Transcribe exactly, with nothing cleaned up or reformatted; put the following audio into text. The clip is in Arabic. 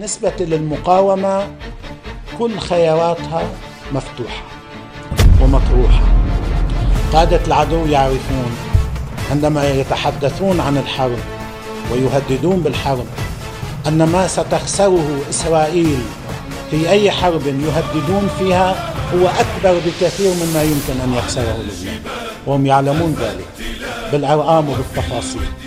بالنسبة للمقاومة كل خياراتها مفتوحة ومطروحة. قادة العدو يعرفون عندما يتحدثون عن الحرب ويهددون بالحرب أن ما ستخسره إسرائيل في أي حرب يهددون فيها هو أكبر بكثير مما يمكن أن يخسره لبنان، وهم يعلمون ذلك بالأرقام وبالتفاصيل.